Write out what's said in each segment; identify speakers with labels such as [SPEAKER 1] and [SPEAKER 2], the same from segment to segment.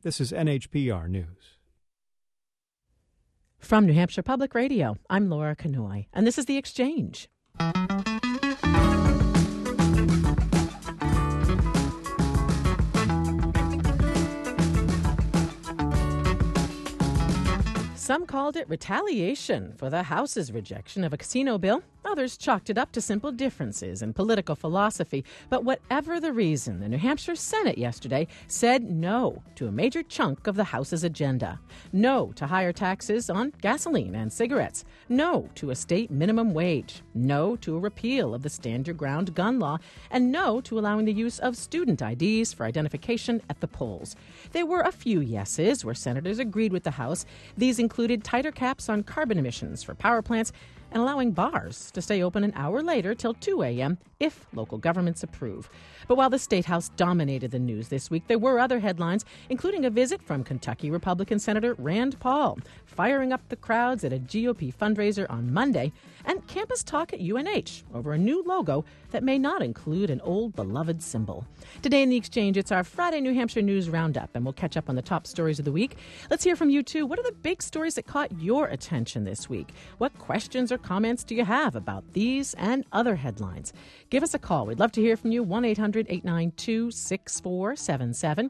[SPEAKER 1] This is NHPR News.
[SPEAKER 2] From New Hampshire Public Radio, I'm Laura Kanoy, and this is The Exchange. Some called it retaliation for the House's rejection of a casino bill. Others chalked it up to simple differences in political philosophy. But whatever the reason, the New Hampshire Senate yesterday said no to a major chunk of the House's agenda. No to higher taxes on gasoline and cigarettes. No to a state minimum wage. No to a repeal of the Stand Your Ground gun law. And no to allowing the use of student IDs for identification at the polls. There were a few yeses where senators agreed with the House. These included tighter caps on carbon emissions for power plants and allowing bars to stay open an hour later till 2 a.m. if local governments approve. But while the State House dominated the news this week, there were other headlines, including a visit from Kentucky Republican Senator Rand Paul, firing up the crowds at a GOP fundraiser on Monday, and campus talk at UNH over a new logo that may not include an old beloved symbol. Today in The Exchange, it's our Friday New Hampshire News Roundup, and we'll catch up on the top stories of the week. Let's hear from you, too. What are the big stories that caught your attention this week? What questions or comments do you have about these and other headlines? Give us a call. We'd love to hear from you. 1-800-892-6477.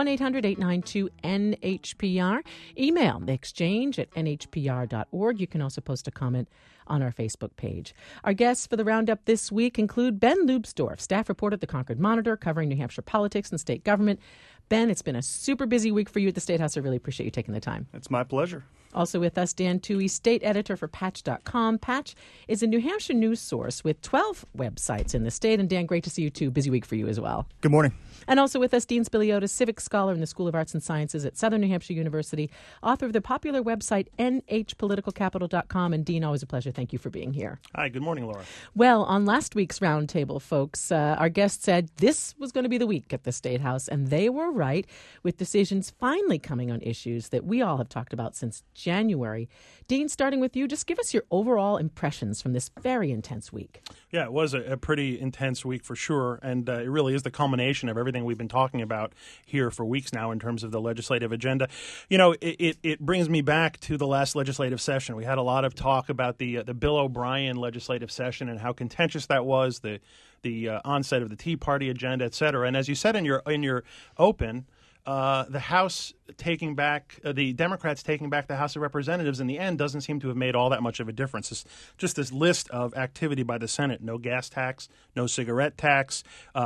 [SPEAKER 2] 1-800-892-NHPR. Email theexchange@nhpr.org. You can also post a comment on our Facebook page. Our guests for the Roundup this week include Ben Leubsdorf, staff reporter at the Concord Monitor, covering New Hampshire politics and state government. Ben, it's been a super busy week for you at the State House. I really appreciate you taking the time.
[SPEAKER 3] It's my pleasure.
[SPEAKER 2] Also with us, Dan Toohey, state editor for Patch.com. Patch is a New Hampshire news source with 12 websites in the state. And Dan, great to see you too. Busy week for you as well.
[SPEAKER 3] Good morning.
[SPEAKER 2] And also with us, Dean Spiliotis, civics scholar in the School of Arts and Sciences at Southern New Hampshire University, author of the popular website nhpoliticalcapital.com. And Dean, always a pleasure. Thank you for being here.
[SPEAKER 3] Hi, good morning, Laura.
[SPEAKER 2] Well, on last week's roundtable, folks, our guest said this was going to be the week at the State House, and they were right, with decisions finally coming on issues that we all have talked about since January. Dean, starting with you, just give us your overall impressions from this very intense week.
[SPEAKER 3] Yeah, it was a pretty intense week for sure, and it really is the culmination of everything we've been talking about here for weeks now in terms of the legislative agenda. You know, it brings me back to the last legislative session. We had a lot of talk about the Bill O'Brien legislative session and how contentious that was, the onset of the Tea Party agenda, et cetera. And as you said in your open, the House taking back, the Democrats taking back the House of Representatives in the end doesn't seem to have made all that much of a difference. It's just this list of activity by the Senate: no gas tax, no cigarette tax,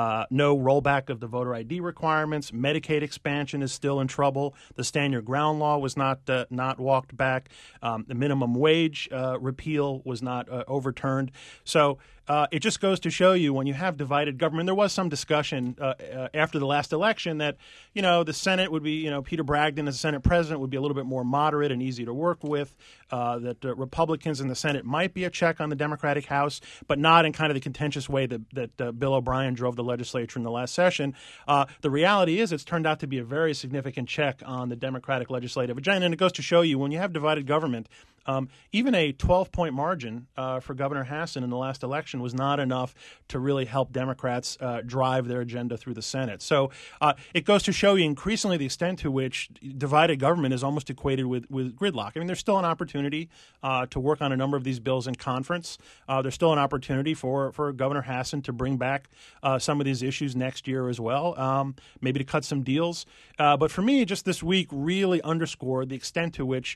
[SPEAKER 3] no rollback of the voter ID requirements. Medicaid expansion is still in trouble. The Stand Your Ground law was not walked back. The minimum wage repeal was not overturned. So it just goes to show you, when you have divided government, there was some discussion after the last election that, you know, the Senate would be, Peter Bragdon as Senate president would be a little bit more moderate and easy to work with, that Republicans in the Senate might be a check on the Democratic House, but not in kind of the contentious way that Bill O'Brien drove the legislature in the last session. The reality is it's turned out to be a very significant check on the Democratic legislative agenda, and it goes to show you, when you have divided government, even a 12-point margin for Governor Hassan in the last election was not enough to really help Democrats drive their agenda through the Senate. So it goes to show you increasingly the extent to which divided government is almost equated with gridlock. I mean, there's still an opportunity to work on a number of these bills in conference. There's still an opportunity for Governor Hassan to bring back some of these issues next year as well, maybe to cut some deals. But for me, just this week really underscored the extent to which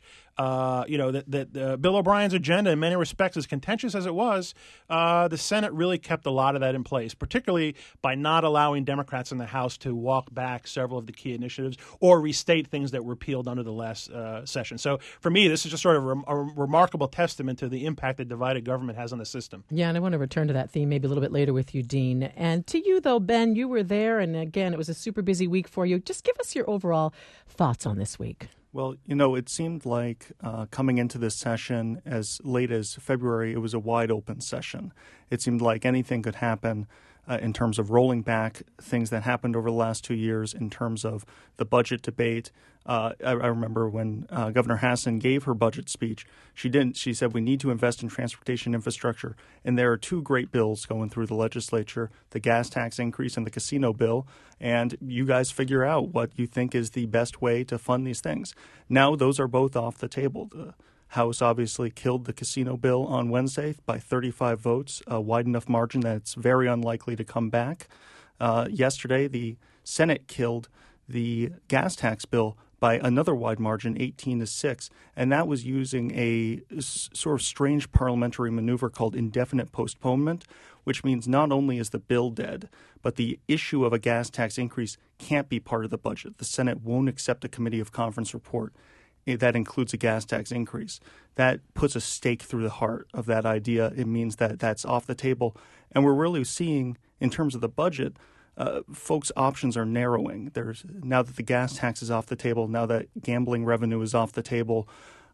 [SPEAKER 3] that Bill O'Brien's agenda, in many respects, as contentious as it was, the Senate really kept a lot of that in place, particularly by not allowing Democrats in the House to walk back several of the key initiatives or restate things that were repealed under the last session. So for me, this is just sort of a remarkable testament to the impact that divided government has on the system. Yeah,
[SPEAKER 2] and I want to return to that theme maybe a little bit later with you, Dean. And to you, though, Ben, you were there, and again, it was a super busy week for you. Just give us your overall thoughts on this week.
[SPEAKER 4] Well, it seemed like coming into this session as late as February, it was a wide open session. It seemed like anything could happen. in terms of rolling back things that happened over the last 2 years, in terms of the budget debate. I remember when Governor Hassan gave her budget speech, she said we need to invest in transportation infrastructure. And there are two great bills going through the legislature, the gas tax increase and the casino bill. And you guys figure out what you think is the best way to fund these things. Now those are both off the table. The House obviously killed the casino bill on Wednesday by 35 votes, a wide enough margin that it's very unlikely to come back. Yesterday, the Senate killed the gas tax bill by another wide margin, 18-6, and that was using a sort of strange parliamentary maneuver called indefinite postponement, which means not only is the bill dead, but the issue of a gas tax increase can't be part of the budget. The Senate won't accept a committee of conference report that includes a gas tax increase. That puts a stake through the heart of that idea. It means that that's off the table. And we're really seeing, in terms of the budget, folks' options are narrowing. Now that the gas tax is off the table, now that gambling revenue is off the table,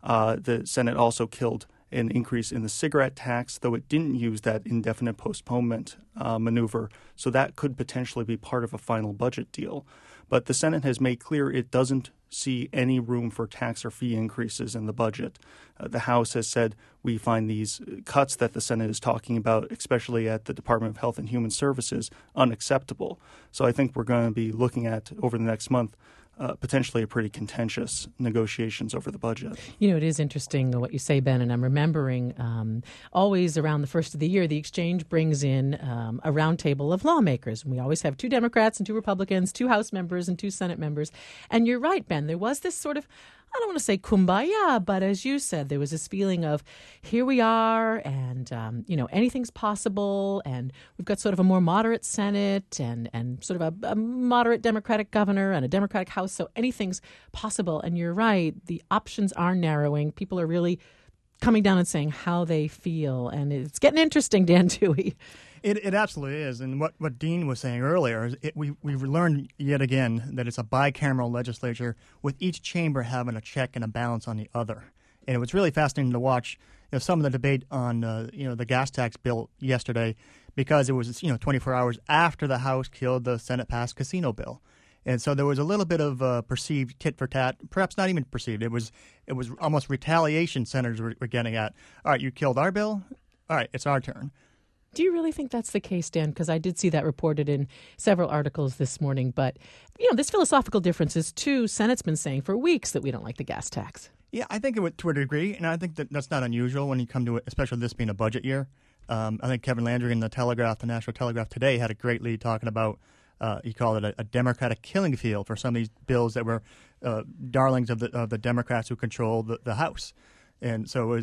[SPEAKER 4] the Senate also killed an increase in the cigarette tax, though it didn't use that indefinite postponement maneuver. So that could potentially be part of a final budget deal. But the Senate has made clear it doesn't see any room for tax or fee increases in the budget. The House has said we find these cuts that the Senate is talking about, especially at the Department of Health and Human Services, unacceptable. So I think we're going to be looking at, over the next month, potentially a pretty contentious negotiations over the budget.
[SPEAKER 2] You know, it is interesting what you say, Ben, and I'm remembering always around the first of the year, the Exchange brings in a roundtable of lawmakers. And we always have 2 Democrats and 2 Republicans, 2 House members and 2 Senate members. And you're right, Ben, there was this sort of, I don't want to say kumbaya, but as you said, there was this feeling of here we are and, anything's possible. And we've got sort of a more moderate Senate and sort of a moderate Democratic governor and a Democratic House. So anything's possible. And you're right. The options are narrowing. People are really coming down and saying how they feel. And it's getting interesting, Dan Tuohy.
[SPEAKER 5] It absolutely is. And what Dean was saying earlier is we've learned yet again that it's a bicameral legislature with each chamber having a check and a balance on the other. And it was really fascinating to watch some of the debate on the gas tax bill yesterday, because it was 24 hours after the House killed the Senate passed casino bill. And so there was a little bit of perceived tit for tat, perhaps not even perceived. It was almost retaliation senators were getting at. All right, you killed our bill. All right, it's our turn.
[SPEAKER 2] Do you really think that's the case, Dan? Because I did see that reported in several articles this morning. But, there's philosophical differences, too. Senate's been saying for weeks that we don't like the gas tax.
[SPEAKER 5] Yeah, I think to a degree, and I think that's not unusual when you come to it, especially this being a budget year. I think Kevin Landry in the National Telegraph today had a great lead talking about, he called it a Democratic killing field for some of these bills that were darlings of the Democrats who control the House. And so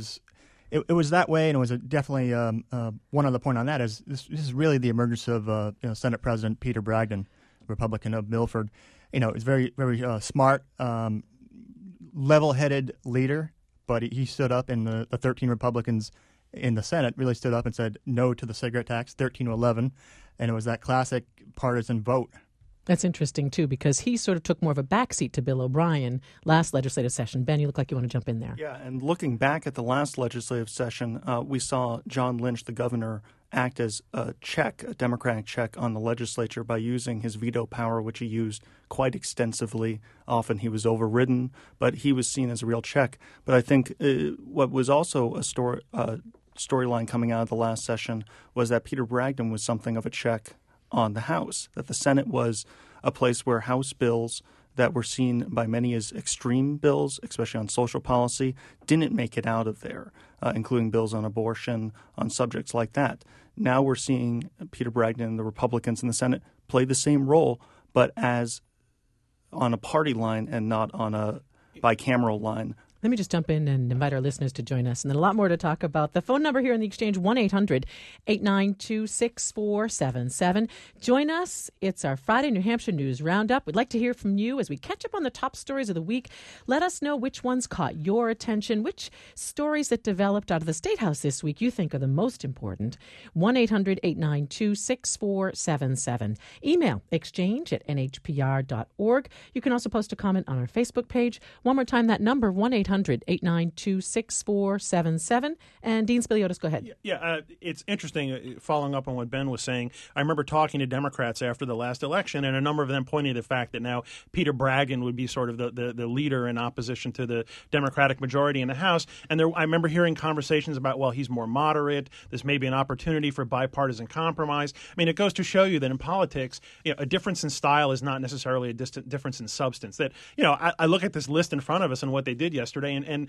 [SPEAKER 5] it was that way, and it was definitely one other point on that is this is really the emergence of Senate President Peter Bragdon, Republican of Milford. He's very, very smart, level-headed leader, but he stood up, and the 13 Republicans in the Senate really stood up and said no to the cigarette tax, 13-11, and it was that classic partisan vote.
[SPEAKER 2] That's interesting, too, because he sort of took more of a backseat to Bill O'Brien last legislative session. Ben, you look like you want to jump in there.
[SPEAKER 4] Yeah, and looking back at the last legislative session, we saw John Lynch, the governor, act as a Democratic check on the legislature by using his veto power, which he used quite extensively. Often he was overridden, but he was seen as a real check. But I think what was also a storyline coming out of the last session was that Peter Bragdon was something of a check on the House, that the Senate was a place where House bills that were seen by many as extreme bills, especially on social policy, didn't make it out of there, including bills on abortion, on subjects like that. Now we're seeing Peter Bragdon and the Republicans in the Senate play the same role, but as on a party line and not on a bicameral line.
[SPEAKER 2] Let me just jump in and invite our listeners to join us. And then a lot more to talk about. The phone number here in the Exchange, 1-800-892-6477. Join us. It's our Friday New Hampshire News Roundup. We'd like to hear from you as we catch up on the top stories of the week. Let us know which ones caught your attention, which stories that developed out of the State House this week you think are the most important. 1-800-892-6477. Email exchange@nhpr.org. You can also post a comment on our Facebook page. One more time, that number, 1-800 1-800-892-6477. And Dean Spiliotis, go ahead.
[SPEAKER 3] It's interesting, following up on what Ben was saying. I remember talking to Democrats after the last election, and a number of them pointed to the fact that now Peter Bragdon would be sort of the leader in opposition to the Democratic majority in the House. And I remember hearing conversations about, well, he's more moderate. This may be an opportunity for bipartisan compromise. I mean, it goes to show you that in politics, a difference in style is not necessarily a difference in substance. That, I look at this list in front of us and what they did yesterday, and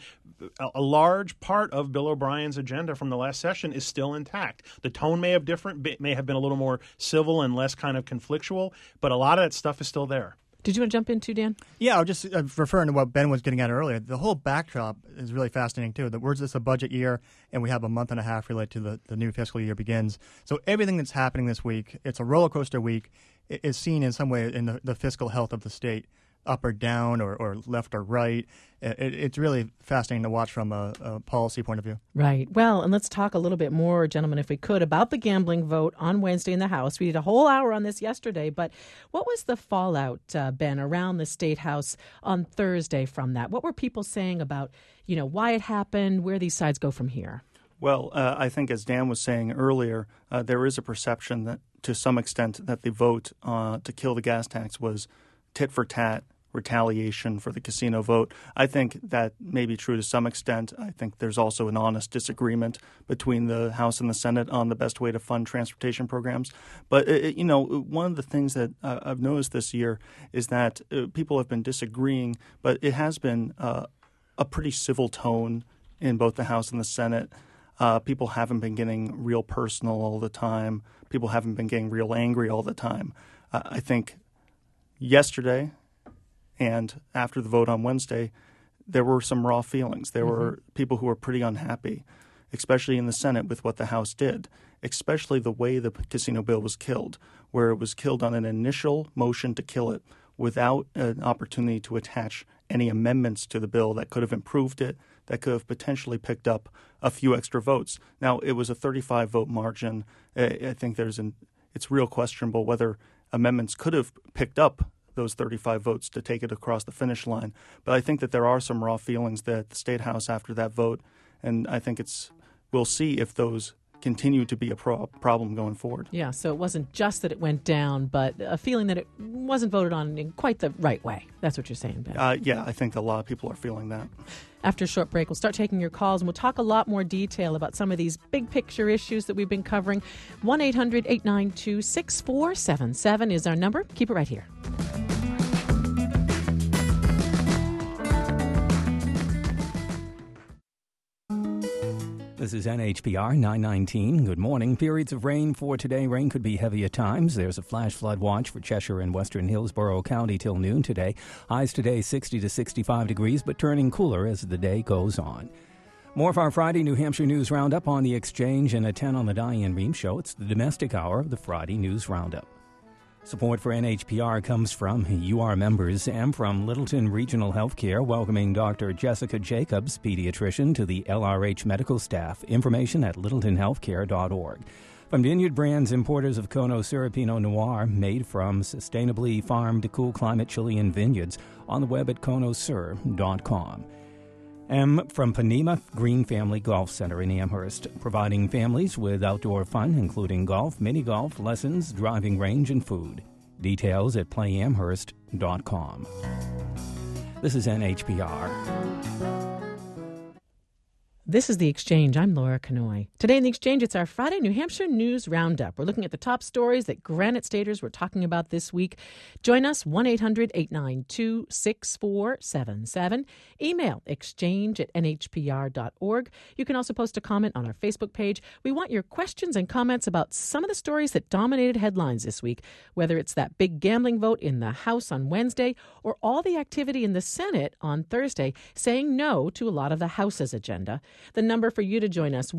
[SPEAKER 3] a large part of Bill O'Brien's agenda from the last session is still intact. The tone may have been a little more civil and less kind of conflictual, but a lot of that stuff is still there.
[SPEAKER 2] Did you want to jump in too, Dan?
[SPEAKER 5] Yeah, I was just referring to what Ben was getting at earlier. The whole backdrop is really fascinating, too. We're just a budget year, and we have a month and a half related to the new fiscal year begins. So everything that's happening this week, it's a roller coaster week, is seen in some way in the fiscal health of the state, up or down or left or right. It's really fascinating to watch from a policy point of view.
[SPEAKER 2] Right. Well, and let's talk a little bit more, gentlemen, if we could, about the gambling vote on Wednesday in the House. We did a whole hour on this yesterday, but what was the fallout, Ben, around the State House on Thursday from that? What were people saying about, why it happened, where these sides go from here?
[SPEAKER 4] Well, I think as Dan was saying earlier, there is a perception that to some extent that the vote to kill the gas tax was tit for tat retaliation for the casino vote. I think that may be true to some extent. I think there's also an honest disagreement between the House and the Senate on the best way to fund transportation programs. But, one of the things that I've noticed this year is that people have been disagreeing, but it has been a pretty civil tone in both the House and the Senate. People haven't been getting real personal all the time. People haven't been getting real angry all the time. I think yesterday and after the vote on Wednesday, there were some raw feelings. There were people who were pretty unhappy, especially in the Senate with what the House did, especially the way the casino bill was killed, where it was killed on an initial motion to kill it without an opportunity to attach any amendments to the bill that could have improved it, that could have potentially picked up a few extra votes. Now, it was a 35-vote margin. I think it's real questionable whether amendments could have picked up those 35 votes to take it across the finish line. But I think that there are some raw feelings that the State House after that vote, and I think we'll see if those continue to be a problem going forward.
[SPEAKER 2] Yeah, so it wasn't just that it went down, but a feeling that it wasn't voted on in quite the right way. That's what you're saying, Ben.
[SPEAKER 4] Yeah, I think a lot of people are feeling that.
[SPEAKER 2] After a short break, we'll start taking your calls, and we'll talk a lot more detail about some of these big picture issues that we've been covering. 1-800-892-6477 is our number. Keep it right here.
[SPEAKER 6] This is NHPR 919. Good morning. Periods of rain for today. Rain could be heavy at times. There's a flash flood watch for Cheshire and western Hillsborough County till noon today. Highs today 60 to 65 degrees, but turning cooler as the day goes on. More of our Friday New Hampshire News Roundup on the Exchange and at 10 on the Diane Rehm Show. It's the domestic hour of the Friday News Roundup. Support for NHPR comes from UR members and from Littleton Regional Healthcare, welcoming Dr. Jessica Jacobs, pediatrician, to the LRH medical staff. Information at littletonhealthcare.org. From Vineyard Brands, importers of Kono Syrah Pinot Noir, made from sustainably farmed cool climate Chilean vineyards, on the web at konosur.com. M from Panema Green Family Golf Center in Amherst, providing families with outdoor fun, including golf, mini-golf, lessons, driving range, and food. Details at playamherst.com. This is NHPR.
[SPEAKER 2] This is The Exchange. I'm Laura Kanoy. Today in The Exchange, it's our Friday New Hampshire News Roundup. We're looking at the top stories that Granite Staters were talking about this week. Join us, 1-800-892-6477. Email exchange@nhpr.org. You can also post a comment on our Facebook page. We want your questions and comments about some of the stories that dominated headlines this week, whether it's that big gambling vote in the House on Wednesday or all the activity in the Senate on Thursday saying no to a lot of the House's agenda. The number for you to join us,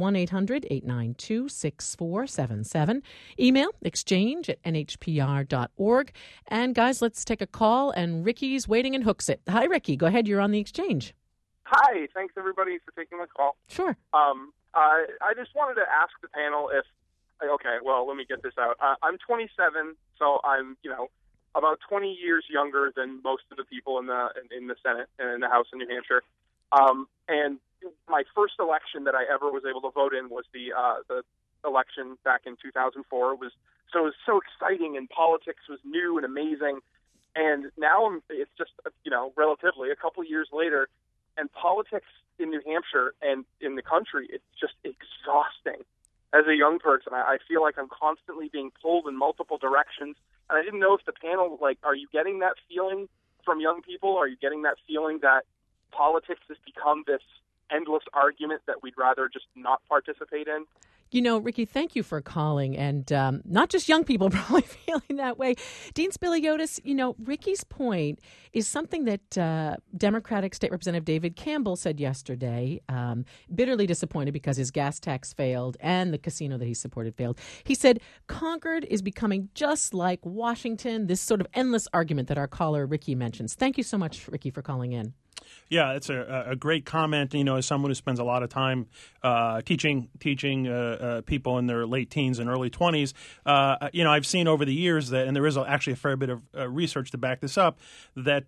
[SPEAKER 2] 1-800-892-6477. Email exchange@nhpr.org. And guys, let's take a call. And Ricky's waiting in Hooksett. Hi, Ricky. Go ahead. You're on The Exchange.
[SPEAKER 7] Hi. Thanks, everybody, for taking my call.
[SPEAKER 2] Sure.
[SPEAKER 7] I just wanted to ask the panel if, okay, well, let me get this out. I'm 27, so I'm, about 20 years younger than most of the people in the Senate and in the House in New Hampshire. And my first election that I ever was able to vote in was the election back in 2004. It was so exciting, and politics was new and amazing. And now it's just, relatively a couple years later, and politics in New Hampshire and in the country, it's just exhausting. As a young person, I feel like I'm constantly being pulled in multiple directions. And I didn't know if the panel, are you getting that feeling from young people? Are you getting that feeling that politics has become this endless argument that we'd rather just not participate in?
[SPEAKER 2] Ricky, thank you for calling, and not just young people probably feeling that way. Dean Spiliotis, Ricky's point is something that Democratic State Representative David Campbell said yesterday, bitterly disappointed because his gas tax failed and the casino that he supported failed. He said Concord is becoming just like Washington, this sort of endless argument that our caller Ricky mentions. Thank you so much, Ricky, for calling in.
[SPEAKER 3] Yeah, it's a great comment. As someone who spends a lot of time teaching people in their late teens and early 20s, I've seen over the years that, and there is actually a fair bit of research to back this up, that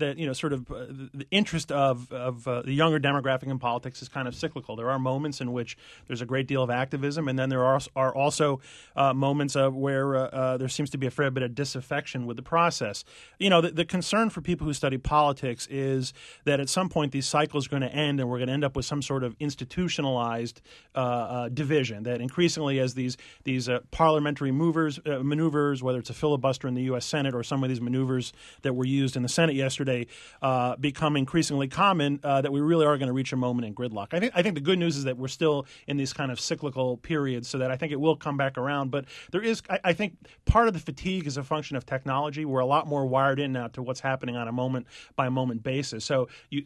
[SPEAKER 3] the interest of the younger demographic in politics is kind of cyclical. There are moments in which there's a great deal of activism, and then there are also moments where there seems to be a fair bit of disaffection with the process. The concern for people who study politics is that at some point these cycles are going to end, and we're going to end up with some sort of institutionalized division. That increasingly, as these parliamentary maneuvers, whether it's a filibuster in the U.S. Senate or some of these maneuvers that were used in the Senate yesterday, become increasingly common, that we really are going to reach a moment in gridlock. I think the good news is that we're still in these kind of cyclical periods, so that I think it will come back around. But there is, I think, part of the fatigue is a function of technology. We're a lot more wired in now to what's happening on a moment by moment basis. So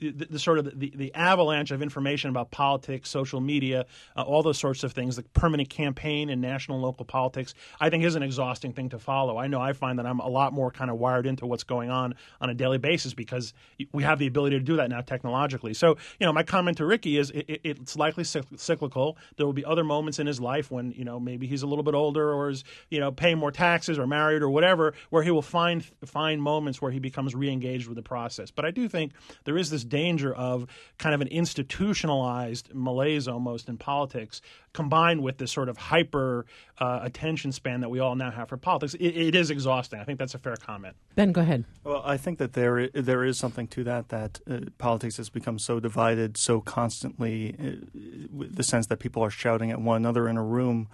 [SPEAKER 3] the avalanche of information about politics, social media, all those sorts of things, the permanent campaign in national and local politics, I think is an exhausting thing to follow. I know I find that I'm a lot more kind of wired into what's going on a daily basis because we have the ability to do that now technologically. So, my comment to Ricky is it's likely cyclical. There will be other moments in his life when, maybe he's a little bit older or is, paying more taxes or married or whatever, where he will find moments where he becomes re-engaged with the process. But I do think there is this danger of kind of an institutionalized malaise almost in politics combined with this sort of hyper attention span that we all now have for politics. It is exhausting. I think that's a fair comment.
[SPEAKER 2] Ben, go ahead.
[SPEAKER 4] Well, I think that there is something to that politics has become so divided so constantly, the sense that people are shouting at one another in a room.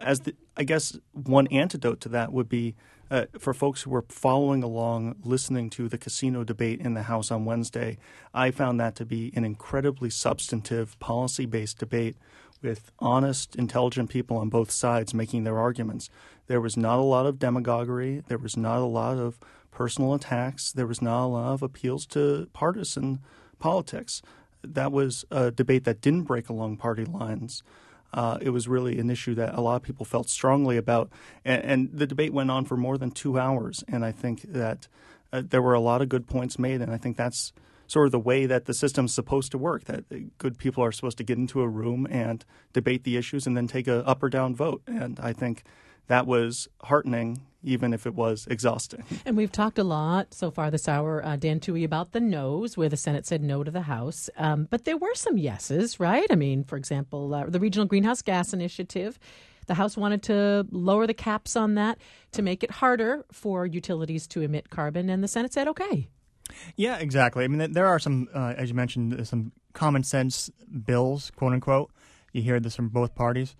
[SPEAKER 4] I guess one antidote to that would be for folks who were following along, listening to the casino debate in the House on Wednesday, I found that to be an incredibly substantive, policy-based debate with honest, intelligent people on both sides making their arguments. There was not a lot of demagoguery. There was not a lot of personal attacks. There was not a lot of appeals to partisan politics. That was a debate that didn't break along party lines. It was really an issue that a lot of people felt strongly about. And the debate went on for more than 2 hours. And I think that there were a lot of good points made. And I think that's sort of the way that the system's supposed to work, that good people are supposed to get into a room and debate the issues and then take a up or down vote. And I think that was heartening, even if it was exhausting.
[SPEAKER 2] And we've talked a lot so far this hour, Dan Toohey, about the no's, where the Senate said no to the House. But there were some yeses, right? I mean, for example, the Regional Greenhouse Gas Initiative. The House wanted to lower the caps on that to make it harder for utilities to emit carbon, and the Senate said okay.
[SPEAKER 5] Yeah, exactly. I mean, there are some, as you mentioned, some common sense bills, quote unquote. You hear this from both parties.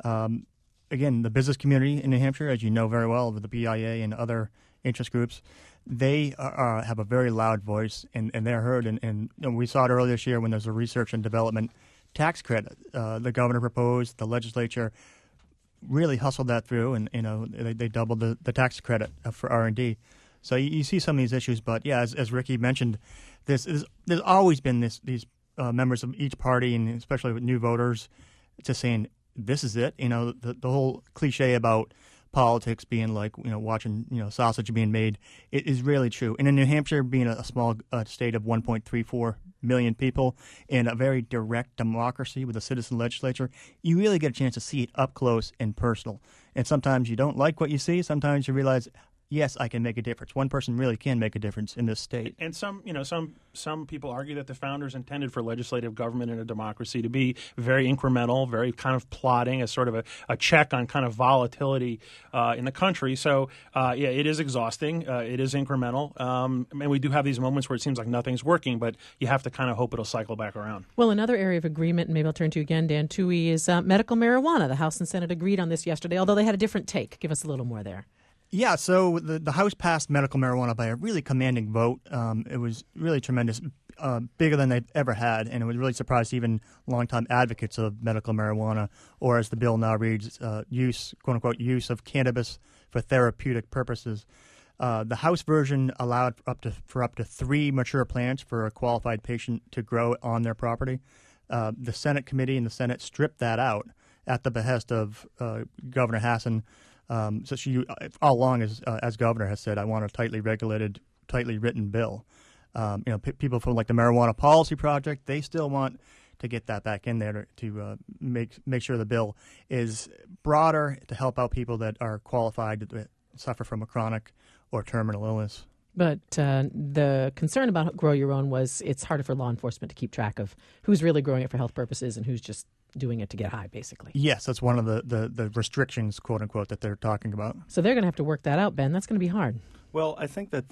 [SPEAKER 5] Again, the business community in New Hampshire, as you know very well, with the BIA and other interest groups, they have a very loud voice, and they're heard. And we saw it earlier this year when there's a research and development tax credit. The governor proposed, the legislature really hustled that through, and they doubled the tax credit for R&D. So you see some of these issues, but yeah, as Ricky mentioned, there's always been these members of each party, and especially with new voters, just saying this is it. The whole cliche about politics being like watching sausage being made, it is really true. And in New Hampshire, being a small state of 1.34 million people and a very direct democracy with a citizen legislature, you really get a chance to see it up close and personal. And sometimes you don't like what you see. Sometimes you realize, yes, I can make a difference. One person really can make a difference in this state.
[SPEAKER 3] And some people argue that the founders intended for legislative government in a democracy to be very incremental, very kind of plodding, as sort of a check on kind of volatility in the country. So, it is exhausting. It is incremental. And we do have these moments where it seems like nothing's working, but you have to kind of hope it'll cycle back around.
[SPEAKER 2] Well, another area of agreement, and maybe I'll turn to you again, Dan Toohey, is medical marijuana. The House and Senate agreed on this yesterday, although they had a different take. Give us a little more there.
[SPEAKER 5] Yeah, so the House passed medical marijuana by a really commanding vote. It was really tremendous, bigger than they've ever had, and it was really surprised even longtime advocates of medical marijuana, or as the bill now reads, use, quote-unquote, use of cannabis for therapeutic purposes. The House version allowed for up to 3 mature plants for a qualified patient to grow on their property. The Senate committee and the Senate stripped that out at the behest of Governor Hassan. So she, all along, as governor, has said, I want a tightly regulated, tightly written bill. People from like the Marijuana Policy Project, they still want to get that back in there to make sure the bill is broader to help out people that are qualified to suffer from a chronic or terminal illness.
[SPEAKER 2] But the concern about Grow Your Own was it's harder for law enforcement to keep track of who's really growing it for health purposes and who's just doing it to get high, basically.
[SPEAKER 5] Yes, that's one of the restrictions, quote unquote, that they're talking about.
[SPEAKER 2] So they're going to have to work that out, Ben. That's going to be hard.
[SPEAKER 4] Well, I think that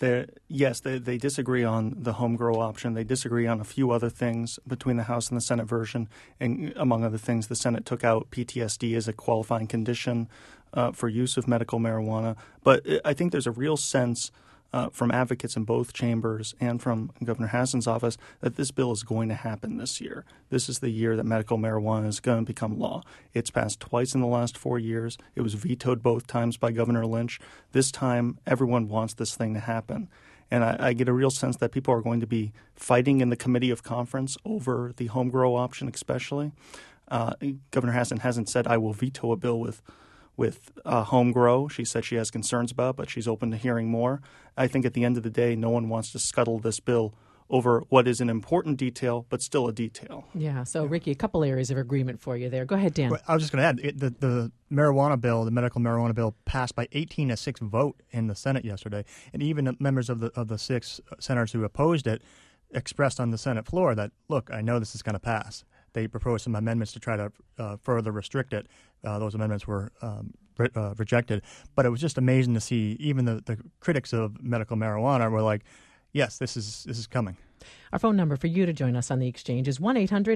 [SPEAKER 4] they disagree on the home grow option. They disagree on a few other things between the House and the Senate version. And among other things, the Senate took out PTSD as a qualifying condition for use of medical marijuana. But I think there's a real sense from advocates in both chambers and from Governor Hassan's office that this bill is going to happen this year. This is the year that medical marijuana is going to become law. It's passed twice in the last 4 years. It was vetoed both times by Governor Lynch. This time, everyone wants this thing to happen. And I get a real sense that people are going to be fighting in the committee of conference over the home grow option especially. Governor Hassan hasn't said, I will veto a bill with home grow. She said she has concerns about, but she's open to hearing more. I think at the end of the day, no one wants to scuttle this bill over what is an important detail, but still a detail.
[SPEAKER 2] Yeah. So, Ricky, a couple areas of agreement for you there. Go ahead, Dan.
[SPEAKER 5] Well, I was just going to add, the marijuana bill, the medical marijuana bill, passed by 18-6 vote in the Senate yesterday, and even members of the 6 senators who opposed it expressed on the Senate floor that, look, I know this is going to pass. They proposed some amendments to try to further restrict it. Those amendments were rejected. But it was just amazing to see even the critics of medical marijuana were like, yes, this is coming.
[SPEAKER 2] Our phone number for you to join us on the exchange is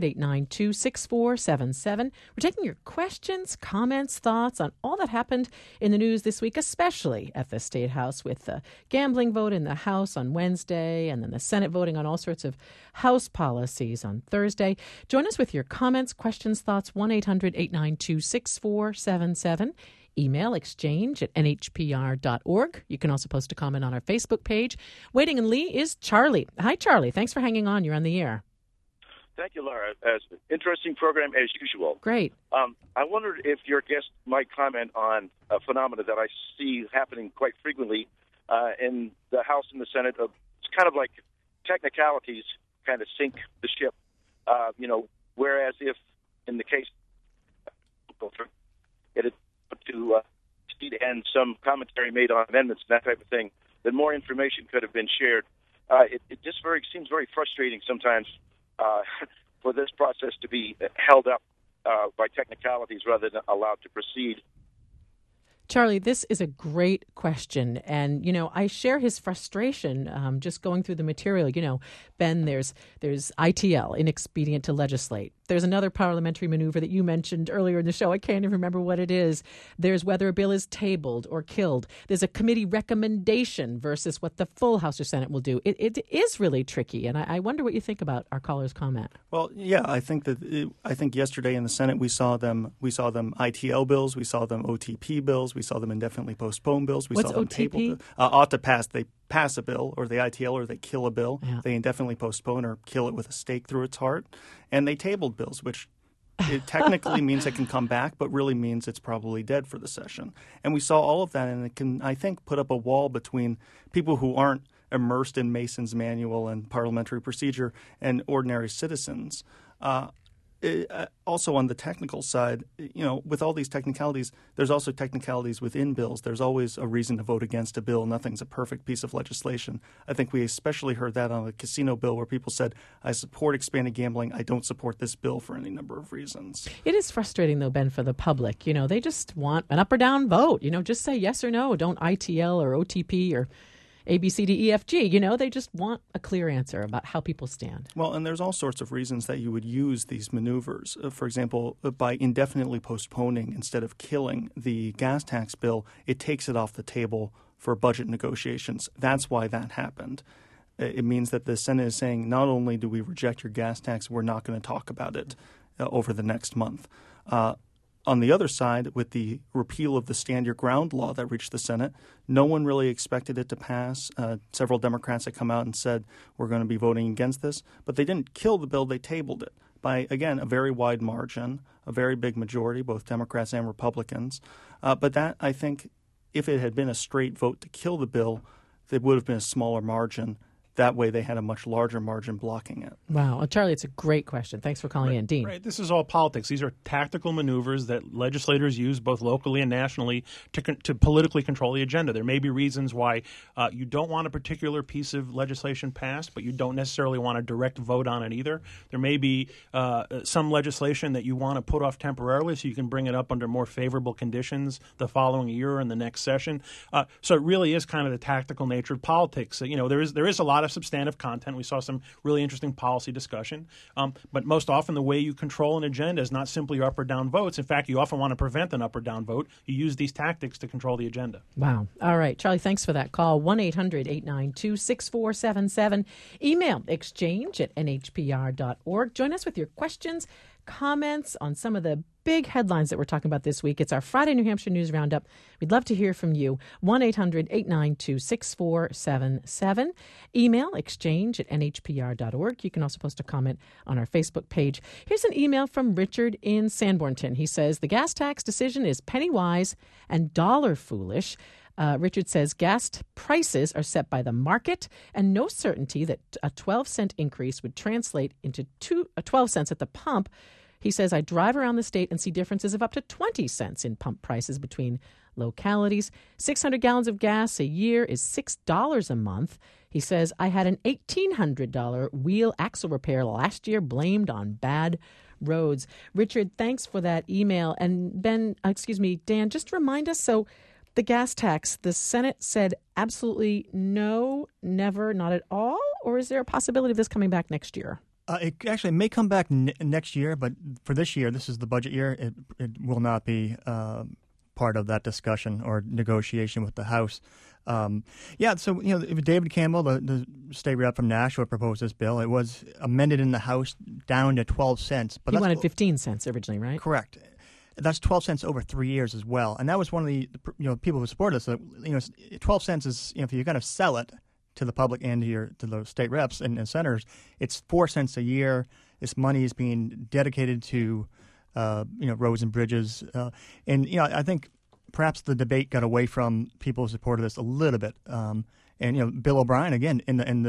[SPEAKER 2] 1-800-892-6477. We're taking your questions, comments, thoughts on all that happened in the news this week, especially at the State House with the gambling vote in the House on Wednesday and then the Senate voting on all sorts of House policies on Thursday. Join us with your comments, questions, thoughts, 1-800-892-6477. Email exchange@nhpr.org. You can also post a comment on our Facebook page. Waiting in Lee is Charlie. Hi, Charlie. Thanks for hanging on. You're on the air.
[SPEAKER 8] Thank you, Laura. Interesting program as usual.
[SPEAKER 2] Great.
[SPEAKER 8] I wondered if your guest might comment on a phenomenon that I see happening quite frequently in the House and the Senate. It's kind of like technicalities kind of sink the ship. Whereas if in the case it had to speed and some commentary made on amendments and that type of thing, then more information could have been shared. It just seems very frustrating sometimes for this process to be held up by technicalities rather than allowed to proceed.
[SPEAKER 2] Charlie, this is a great question. And, I share his frustration just going through the material. Ben, there's ITL, inexpedient to legislate. There's another parliamentary maneuver that you mentioned earlier in the show. I can't even remember what it is. There's whether a bill is tabled or killed. There's a committee recommendation versus what the full House or Senate will do. It is really tricky. And I wonder what you think about our caller's comment.
[SPEAKER 4] Well, yeah, I think yesterday in the Senate we saw them ITL bills, we saw them OTP bills, we saw them indefinitely postponed bills.
[SPEAKER 2] What's
[SPEAKER 4] saw them
[SPEAKER 2] OTP?
[SPEAKER 4] tabled. Ought to pass. They pass a bill, or they ITL, or they kill a bill.
[SPEAKER 2] Yeah.
[SPEAKER 4] They indefinitely postpone or kill it with a stake through its heart. And they tabled bills, which it technically means it can come back, but really means it's probably dead for the session. And we saw all of that, and it can, I think, put up a wall between people who aren't immersed in Mason's manual and parliamentary procedure and ordinary citizens. Also on the technical side, with all these technicalities, there's also technicalities within bills. There's always a reason to vote against a bill. Nothing's a perfect piece of legislation. I think we especially heard that on the casino bill where people said, I support expanded gambling. I don't support this bill for any number of reasons.
[SPEAKER 2] It is frustrating, though, Ben, for the public. They just want an up or down vote. Just say yes or no. Don't ITL or OTP or A, B, C, D, E, F, G. They just want a clear answer about how people stand.
[SPEAKER 4] Well, and there's all sorts of reasons that you would use these maneuvers. For example, by indefinitely postponing instead of killing the gas tax bill, it takes it off the table for budget negotiations. That's why that happened. It means that the Senate is saying not only do we reject your gas tax, we're not going to talk about it over the next month. On the other side, with the repeal of the Stand Your Ground law that reached the Senate, no one really expected it to pass. Several Democrats had come out and said, we're going to be voting against this. But they didn't kill the bill. They tabled it by, again, a very wide margin, a very big majority, both Democrats and Republicans. But that, I think, if it had been a straight vote to kill the bill, there would have been a smaller margin. That way they had a much larger margin blocking it.
[SPEAKER 2] Wow. Well, Charlie, it's a great question. Thanks for calling in. Dean.
[SPEAKER 3] Right. This is all politics. These are tactical maneuvers that legislators use both locally and nationally to politically control the agenda. There may be reasons why you don't want a particular piece of legislation passed, but you don't necessarily want a direct vote on it either. There may be some legislation that you want to put off temporarily so you can bring it up under more favorable conditions the following year or in the next session. So it really is kind of the tactical nature of politics. There is a lot of substantive content. We saw some really interesting policy discussion. But most often the way you control an agenda is not simply up or down votes. In fact, you often want to prevent an up or down vote. You use these tactics to control the agenda.
[SPEAKER 2] Wow. All right. Charlie, thanks for that call. 1-800-892-6477. Email exchange@nhpr.org. Join us with your questions, comments on some of the big headlines that we're talking about this week. It's our Friday New Hampshire News Roundup. We'd love to hear from you. 1-800-892-6477. Email exchange@nhpr.org. You can also post a comment on our Facebook page. Here's an email from Richard in Sanbornton. He says, the gas tax decision is penny wise and dollar foolish. Richard says gas prices are set by the market and no certainty that a 12-cent increase would translate into 12 cents at the pump. He says, I drive around the state and see differences of up to 20 cents in pump prices between localities. 600 gallons of gas a year is $6 a month. He says, I had an $1,800 wheel axle repair last year blamed on bad roads. Richard, thanks for that email. And Dan, just remind us, so the gas tax, the Senate said absolutely no, never, not at all? Or is there a possibility of this coming back next year?
[SPEAKER 5] It actually may come back next year, but for this year, this is the budget year, it will not be part of that discussion or negotiation with the House. So David Campbell, the state rep from Nashua, proposed this bill. It was amended in the House down to 12 cents. But
[SPEAKER 2] he wanted 15 cents originally, right?
[SPEAKER 5] Correct. That's 12 cents over 3 years as well. And that was one of the people who supported us. 12 cents is, if you're going to sell it to the public and to the state reps and senators, it's 4 cents a year. This money is being dedicated to roads and bridges, I think perhaps the debate got away from people who supported this a little bit. Bill O'Brien again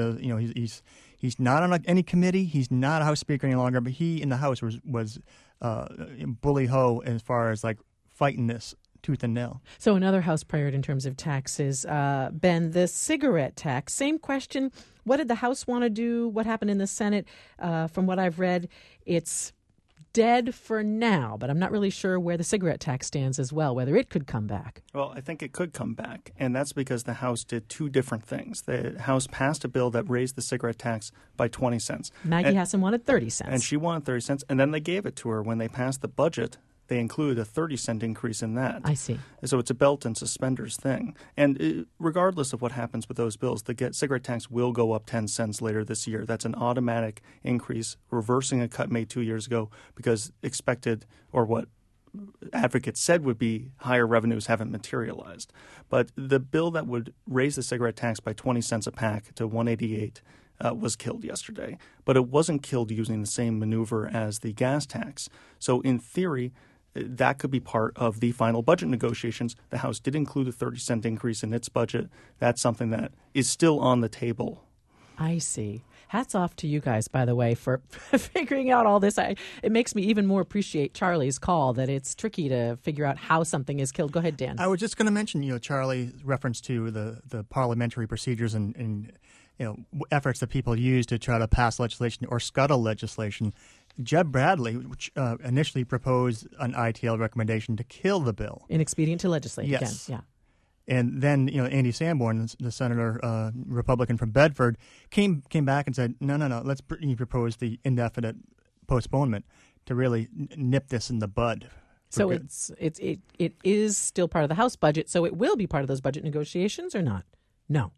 [SPEAKER 5] he's not on any committee. He's not a House Speaker any longer, but he in the House was bully ho as far as like fighting this tooth and nail.
[SPEAKER 2] So another House priority in terms of taxes, Ben, the cigarette tax. Same question. What did the House want to do? What happened in the Senate? From what I've read, it's dead for now, but I'm not really sure where the cigarette tax stands as well, whether it could come back.
[SPEAKER 4] Well, I think it could come back, and that's because the House did two different things. The House passed a bill that raised the cigarette tax by 20 cents.
[SPEAKER 2] Maggie Hassan wanted 30 cents.
[SPEAKER 4] And she wanted 30 cents, and then they gave it to her. When they passed the budget, they included a 30-cent increase in that.
[SPEAKER 2] I see.
[SPEAKER 4] So it's a belt and suspenders thing. And regardless of what happens with those bills, the cigarette tax will go up 10 cents later this year. That's an automatic increase, reversing a cut made 2 years ago because expected, or what advocates said would be, higher revenues haven't materialized. But the bill that would raise the cigarette tax by 20 cents a pack to $1.88 was killed yesterday. But it wasn't killed using the same maneuver as the gas tax. So in theory, that could be part of the final budget negotiations. The House did include a 30-cent increase in its budget. That's something that is still on the table.
[SPEAKER 2] I see. Hats off to you guys, by the way, for figuring out all this. It makes me even more appreciate Charlie's call that it's tricky to figure out how something is killed. Go ahead, Dan.
[SPEAKER 5] I was just going to mention, Charlie's reference to the parliamentary procedures and efforts that people use to try to pass legislation or scuttle legislation. Jeb Bradley initially proposed an ITL recommendation to kill the bill.
[SPEAKER 2] Inexpedient to legislate
[SPEAKER 5] yes.
[SPEAKER 2] again. Yeah.
[SPEAKER 5] And then, Andy Sanborn, the senator, Republican from Bedford, came back and said, no, let's propose the indefinite postponement to really nip this in the bud.
[SPEAKER 2] So it is still part of the House budget, so it will be part of those budget negotiations or not? No.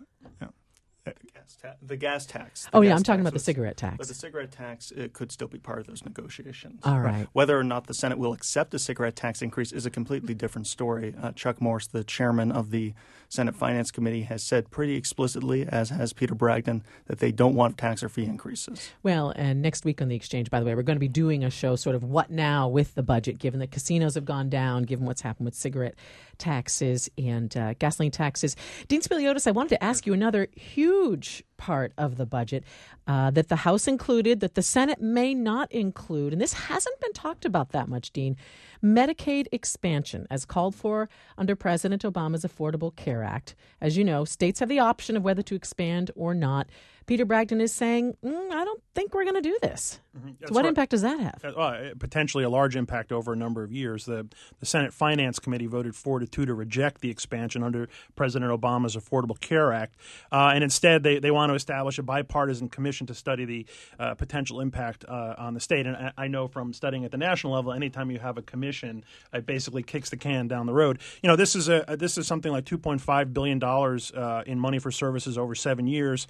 [SPEAKER 4] The gas tax.
[SPEAKER 2] I'm talking about the cigarette tax.
[SPEAKER 4] But the cigarette tax, it could still be part of those negotiations.
[SPEAKER 2] All right.
[SPEAKER 4] Whether or not the Senate will accept a cigarette tax increase is a completely different story. Chuck Morse, the chairman of the Senate Finance Committee, has said pretty explicitly, as has Peter Bragdon, that they don't want tax or fee increases.
[SPEAKER 2] Well, and next week on The Exchange, by the way, we're going to be doing a show sort of what now with the budget, given that casinos have gone down, given what's happened with cigarette taxes and gasoline taxes. Dean Spiliotis, I wanted to ask you another huge part of the budget that the House included, that the Senate may not include, and this hasn't been talked about that much, Dean, Medicaid expansion as called for under President Obama's Affordable Care Act. As you know, states have the option of whether to expand or not. Peter Bragdon is saying, I don't think we're going to do this. So what impact does that have?
[SPEAKER 3] Potentially a large impact over a number of years. The Senate Finance Committee voted 4-2 to reject the expansion under President Obama's Affordable Care Act. And instead, they want to establish a bipartisan commission to study the potential impact on the state. And I know from studying at the national level, anytime you have a commission, it basically kicks the can down the road. This is something like $2.5 billion in money for services over 7 years.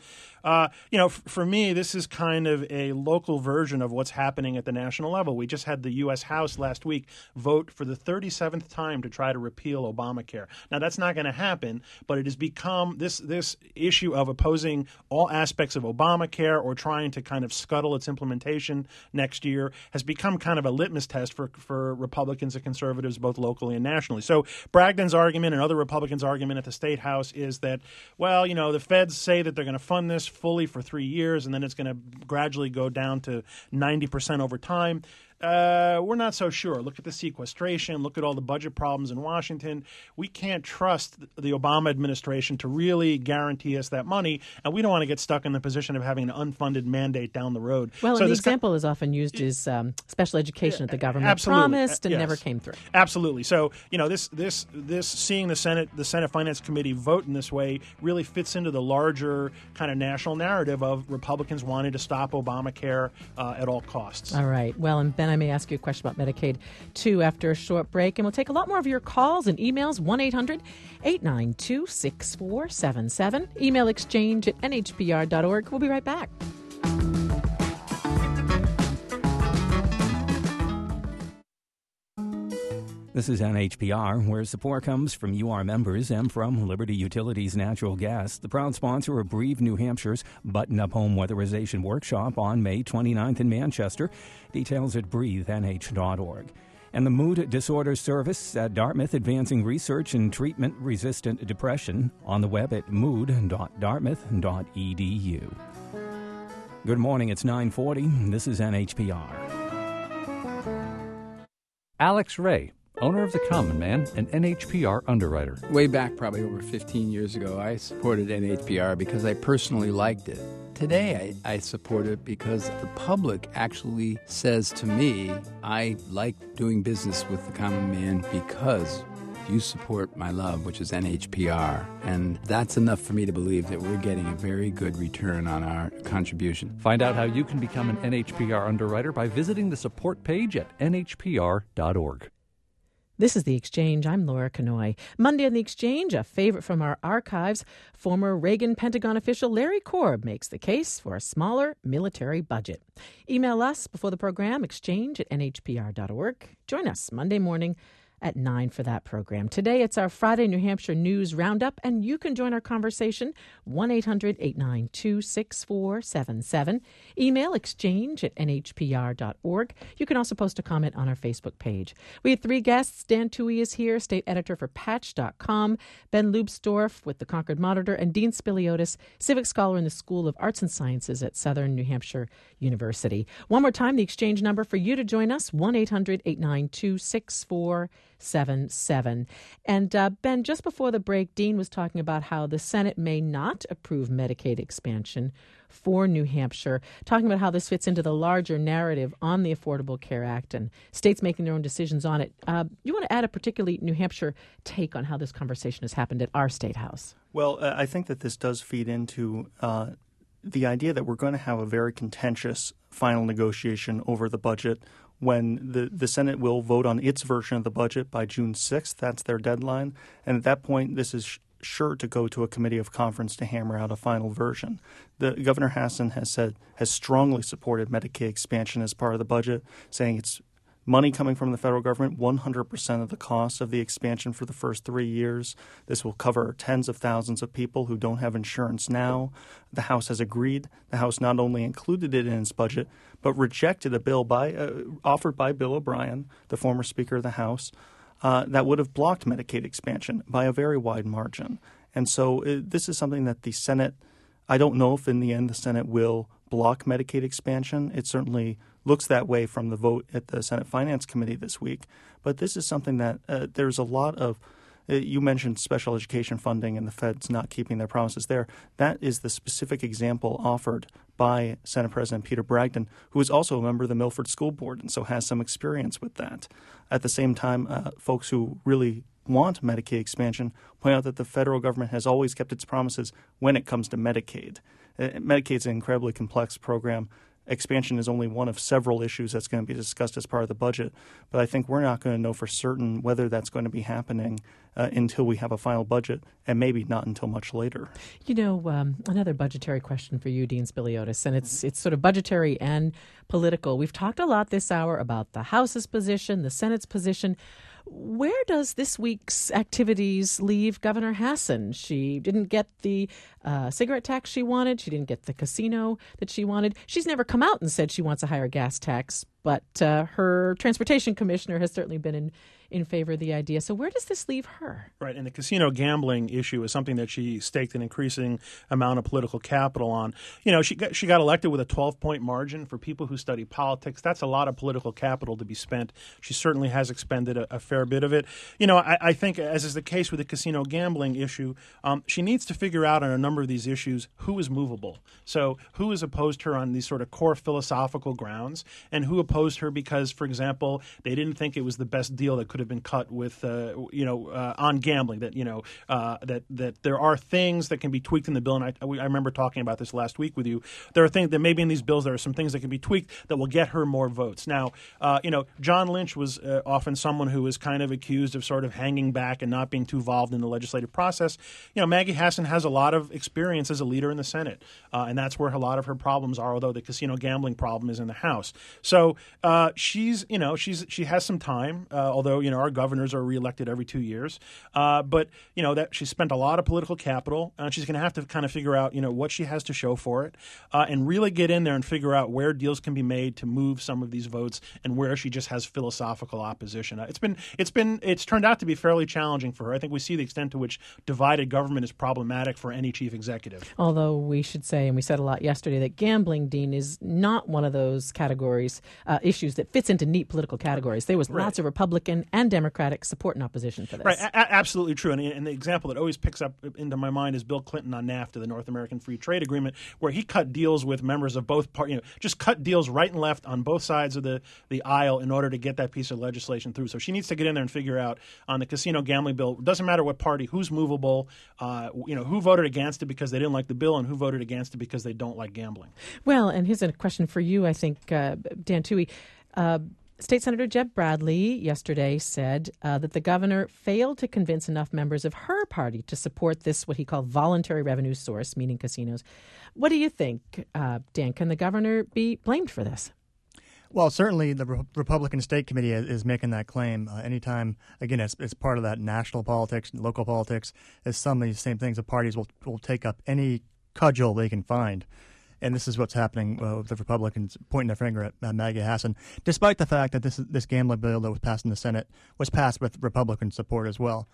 [SPEAKER 3] For me, this is kind of a local version of what's happening at the national level. We just had the U.S. House last week vote for the 37th time to try to repeal Obamacare. Now, that's not going to happen, but it has become this issue of opposing all aspects of Obamacare or trying to kind of scuttle its implementation next year has become kind of a litmus test for Republicans and conservatives, both locally and nationally. So Bragdon's argument and other Republicans' argument at the State House is that, the feds say that they're going to fund this fully for 3 years, and then it's going to gradually go down to 90% over time. We're not so sure. Look at the sequestration. Look at all the budget problems in Washington. We can't trust the Obama administration to really guarantee us that money, and we don't want to get stuck in the position of having an unfunded mandate down the road.
[SPEAKER 2] Well, the example is often used is special education that the government promised and never came through.
[SPEAKER 3] Absolutely. So, this seeing the Senate Finance Committee vote in this way really fits into the larger kind of national narrative of Republicans wanting to stop Obamacare at all costs.
[SPEAKER 2] All right. Well, and Ben, I may ask you a question about Medicaid, too, after a short break. And we'll take a lot more of your calls and emails, 1-800-892-6477. Email exchange at nhpr.org. We'll be right back.
[SPEAKER 6] This is NHPR, where support comes from UR members and from Liberty Utilities Natural Gas, the proud sponsor of Breve, New Hampshire's Button-Up Home Weatherization Workshop on May 29th in Manchester. Details at breathenh.org. And the Mood Disorders Service at Dartmouth, advancing research in treatment-resistant depression on the web at mood.dartmouth.edu. Good morning, it's 9:40. This is NHPR.
[SPEAKER 9] Alex Ray, owner of The Common Man, an NHPR underwriter.
[SPEAKER 10] Way back, probably over 15 years ago, I supported NHPR because I personally liked it. Today, I support it because the public actually says to me, I like doing business with The Common Man because you support my love, which is NHPR. And that's enough for me to believe that we're getting a very good return on our contribution.
[SPEAKER 9] Find out how you can become an NHPR underwriter by visiting the support page at nhpr.org.
[SPEAKER 2] This is The Exchange. I'm Laura Kanoy. Monday on The Exchange, a favorite from our archives, former Reagan Pentagon official Larry Korb makes the case for a smaller military budget. Email us before the program, exchange@nhpr.org. Join us Monday morning at 9 for that program. Today, it's our Friday New Hampshire News Roundup, and you can join our conversation, 1-800-892-6477. Email exchange@nhpr.org. You can also post a comment on our Facebook page. We have 3 guests. Dan Toohey is here, state editor for Patch.com, Ben Lubsdorf with the Concord Monitor, and Dean Spiliotis, civic scholar in the School of Arts and Sciences at Southern New Hampshire University. One more time, the exchange number for you to join us, 1-800-892-6477. And Ben, just before the break, Dean was talking about how the Senate may not approve Medicaid expansion for New Hampshire, talking about how this fits into the larger narrative on the Affordable Care Act and states making their own decisions on it. You want to add a particularly New Hampshire take on how this conversation has happened at our State House?
[SPEAKER 4] Well, I think that this does feed into the idea that we're going to have a very contentious final negotiation over the budget when the Senate will vote on its version of the budget by June 6th. That's their deadline. And at that point, this is sure to go to a committee of conference to hammer out a final version. Governor Hassan has strongly supported Medicaid expansion as part of the budget, saying it's money coming from the federal government, 100% of the cost of the expansion for the first 3 years. This will cover tens of thousands of people who don't have insurance now. The House has agreed. The House not only included it in its budget, but rejected a bill offered by Bill O'Brien, the former Speaker of the House, that would have blocked Medicaid expansion by a very wide margin. And so this is something that the Senate, I don't know if in the end the Senate will block Medicaid expansion. It certainly looks that way from the vote at the Senate Finance Committee this week. But this is something that there's a lot of you mentioned special education funding and the feds not keeping their promises there. That is the specific example offered by Senate President Peter Bragdon, who is also a member of the Milford School Board and so has some experience with that. At the same time, folks who really want Medicaid expansion point out that the federal government has always kept its promises when it comes to Medicaid. Medicaid is an incredibly complex program. Expansion is only one of several issues that's going to be discussed as part of the budget. But I think we're not going to know for certain whether that's going to be happening until we have a final budget, and maybe not until much later.
[SPEAKER 2] You know, another budgetary question for you, Dean Spiliotis, and it's sort of budgetary and political. We've talked a lot this hour about the House's position, the Senate's position. Where does this week's activities leave Governor Hassan? She didn't get the cigarette tax she wanted. She didn't get the casino that she wanted. She's never come out and said she wants a higher gas tax, but her transportation commissioner has certainly been in favor of the idea. So where does this leave her?
[SPEAKER 3] Right, and the casino gambling issue is something that she staked an increasing amount of political capital on. You know, she got elected with a 12-point margin. For people who study politics, that's a lot of political capital to be spent. She certainly has expended a fair bit of it. You know, I think, as is the case with the casino gambling issue, she needs to figure out on a number of these issues who is movable. So who is opposed to her on these sort of core philosophical grounds, and who opposed her because, for example, they didn't think it was the best deal that could have been cut with, on gambling. That that there are things that can be tweaked in the bill, and I remember talking about this last week with you. There are things that maybe in these bills there are some things that can be tweaked that will get her more votes. Now, John Lynch was often someone who was kind of accused of sort of hanging back and not being too involved in the legislative process. You know, Maggie Hassan has a lot of experience as a leader in the Senate, and that's where a lot of her problems are. Although the casino gambling problem is in the House, so she has some time. Although our governors are reelected every 2 years, but that she spent a lot of political capital, and she's going to have to kind of figure out what she has to show for it, and really get in there and figure out where deals can be made to move some of these votes, and where she just has philosophical opposition. It's turned out to be fairly challenging for her. I think we see the extent to which divided government is problematic for any chief executive.
[SPEAKER 2] Although we should say, and we said a lot yesterday, that gambling, Dean, is not one of those categories, issues that fits into neat political categories. There was lots of Republican and Democratic support and opposition for this.
[SPEAKER 3] Right, absolutely true. And the example that always picks up into my mind is Bill Clinton on NAFTA, the North American Free Trade Agreement, where he cut deals with members of both parties, just cut deals right and left on both sides of the aisle in order to get that piece of legislation through. So she needs to get in there and figure out on the casino gambling bill, it doesn't matter what party, who's movable, who voted against it because they didn't like the bill and who voted against it because they don't like gambling.
[SPEAKER 2] Well, and here's a question for you, I think, Dan Toohey. State Senator Jeb Bradley yesterday said that the governor failed to convince enough members of her party to support this, what he called voluntary revenue source, meaning casinos. What do you think, Dan? Can the governor be blamed for this?
[SPEAKER 5] Well, certainly the Republican State Committee is making that claim. Anytime, again, it's part of that national politics and local politics, as some of these same things, the parties will take up any cudgel they can find. And this is what's happening with the Republicans pointing their finger at Maggie Hassan, despite the fact that this gambling bill that was passed in the Senate was passed with Republican support as well.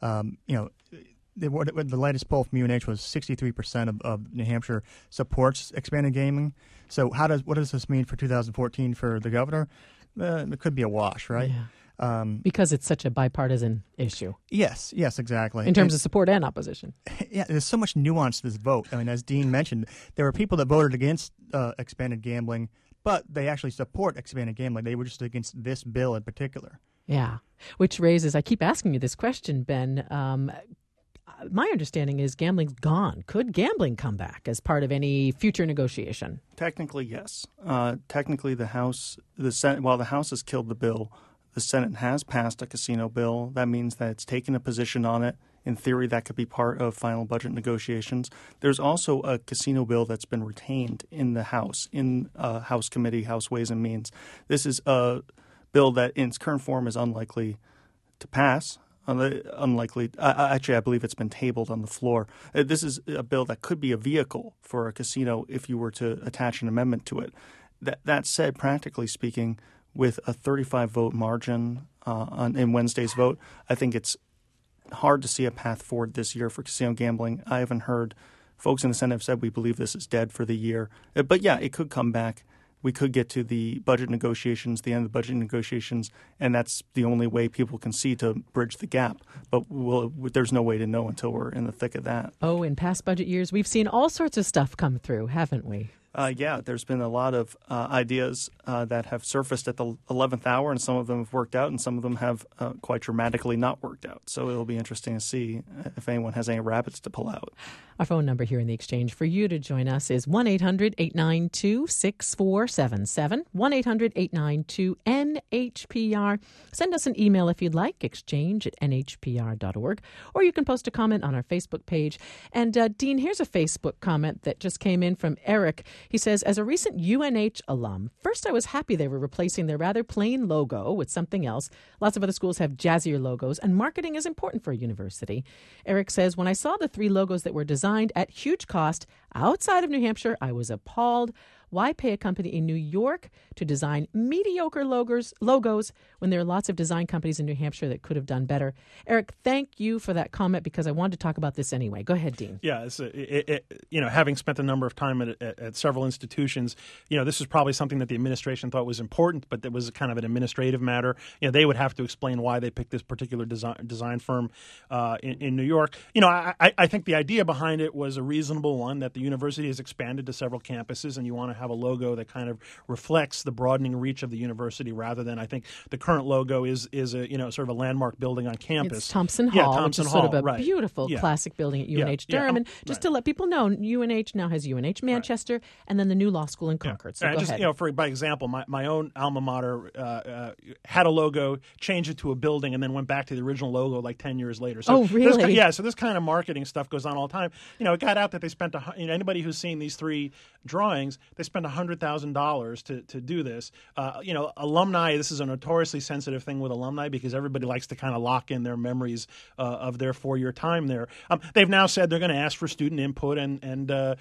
[SPEAKER 5] The latest poll from UNH was 63% of New Hampshire supports expanded gaming. So what does this mean for 2014 for the governor? It could be a wash, right?
[SPEAKER 2] Yeah. Because it's such a bipartisan issue.
[SPEAKER 5] Yes, exactly.
[SPEAKER 2] In terms of support and opposition.
[SPEAKER 5] Yeah, there's so much nuance to this vote. I mean, as Dean mentioned, there were people that voted against expanded gambling, but they actually support expanded gambling. They were just against this bill in particular.
[SPEAKER 2] Yeah, which raises, I keep asking you this question, Ben. My understanding is gambling's gone. Could gambling come back as part of any future negotiation?
[SPEAKER 4] Technically, yes. Technically, the Senate, while the House has killed the bill, the Senate has passed a casino bill. That means that it's taken a position on it. In theory, that could be part of final budget negotiations. There's also a casino bill that's been retained in the House, in House Committee, House Ways and Means. This is a bill that in its current form is unlikely to pass. Actually, I believe it's been tabled on the floor. This is a bill that could be a vehicle for a casino if you were to attach an amendment to it. That said, practically speaking, with a 35-vote margin in Wednesday's vote, I think it's hard to see a path forward this year for casino gambling. I haven't heard folks in the Senate have said we believe this is dead for the year. But yeah, it could come back. We could get to the budget negotiations, the end of the budget negotiations, and that's the only way people can see to bridge the gap. But there's no way to know until we're in the thick of that.
[SPEAKER 2] Oh, in past budget years, we've seen all sorts of stuff come through, haven't we?
[SPEAKER 4] Yeah, there's been a lot of ideas that have surfaced at the 11th hour, and some of them have worked out, and some of them have quite dramatically not worked out. So it'll be interesting to see if anyone has any rabbits to pull out.
[SPEAKER 2] Our phone number here in the Exchange for you to join us is 1-800-892-6477, 1-800-892-NHPR. Send us an email if you'd like, exchange@nhpr.org, or you can post a comment on our Facebook page. And Dean, here's a Facebook comment that just came in from Eric. He says, as a recent UNH alum, first I was happy they were replacing their rather plain logo with something else. Lots of other schools have jazzier logos, and marketing is important for a university. Eric says, when I saw the 3 logos that were designed at huge cost outside of New Hampshire, I was appalled. Why pay a company in New York to design mediocre logos when there are lots of design companies in New Hampshire that could have done better? Eric, thank you for that comment because I wanted to talk about this anyway. Go ahead, Dean.
[SPEAKER 3] Yeah, having spent a number of time at several institutions, this is probably something that the administration thought was important, but that was kind of an administrative matter. They would have to explain why they picked this particular design firm in New York. I think the idea behind it was a reasonable one, that the university has expanded to several campuses, and you want to have a logo that kind of reflects the broadening reach of the university, rather than, I think the current logo is a sort of a landmark building on campus.
[SPEAKER 2] It's Thompson Hall, which is sort of a beautiful
[SPEAKER 3] Yeah.
[SPEAKER 2] classic building at UNH Durham. And just to let people know, UNH now has UNH Manchester and then the new law school in Concord. So
[SPEAKER 3] and
[SPEAKER 2] go
[SPEAKER 3] just,
[SPEAKER 2] ahead.
[SPEAKER 3] By example, my own alma mater had a logo, changed it to a building, and then went back to the original logo like 10 years later. So
[SPEAKER 2] really?
[SPEAKER 3] So this kind of marketing stuff goes on all the time. It got out that they spent anybody who's seen these 3 drawings, they spent $100,000 to do this. Alumni, this is a notoriously sensitive thing with alumni because everybody likes to kind of lock in their memories of their 4-year time there. They've now said they're going to ask for student input, and there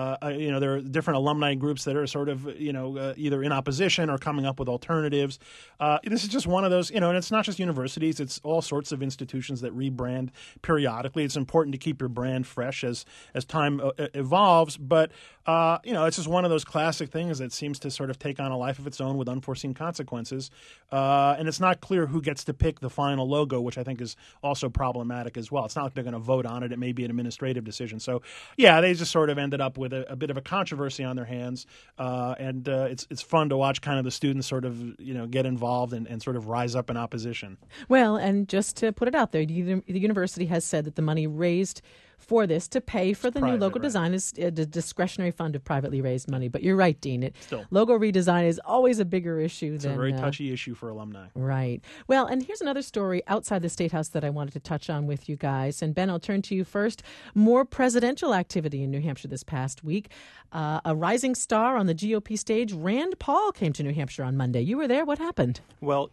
[SPEAKER 3] are different alumni groups that are sort of either in opposition or coming up with alternatives. This is just one of those, and it's not just universities; it's all sorts of institutions that rebrand periodically. It's important to keep your brand fresh as time evolves, but it's just one of those classic things that seems to sort of take on a life of its own with unforeseen consequences. And it's not clear who gets to pick the final logo, which I think is also problematic as well. It's not like they're going to vote on it. It may be an administrative decision. So, yeah, they just sort of ended up with a bit of a controversy on their hands. And it's fun to watch kind of the students sort of, get involved and sort of rise up in opposition.
[SPEAKER 2] Well, and just to put it out there, the university has said that the money raised for this to pay for the new
[SPEAKER 3] private,
[SPEAKER 2] logo
[SPEAKER 3] right.
[SPEAKER 2] design. Is a discretionary fund of privately raised money. But you're right, Dean.
[SPEAKER 3] Still.
[SPEAKER 2] Logo redesign is always a bigger issue
[SPEAKER 3] It's
[SPEAKER 2] than
[SPEAKER 3] a very touchy issue for alumni.
[SPEAKER 2] Right. Well, and here's another story outside the State House that I wanted to touch on with you guys. And Ben, I'll turn to you first. More presidential activity in New Hampshire this past week. A rising star on the GOP stage, Rand Paul, came to New Hampshire on Monday. You were there. What happened?
[SPEAKER 4] Well,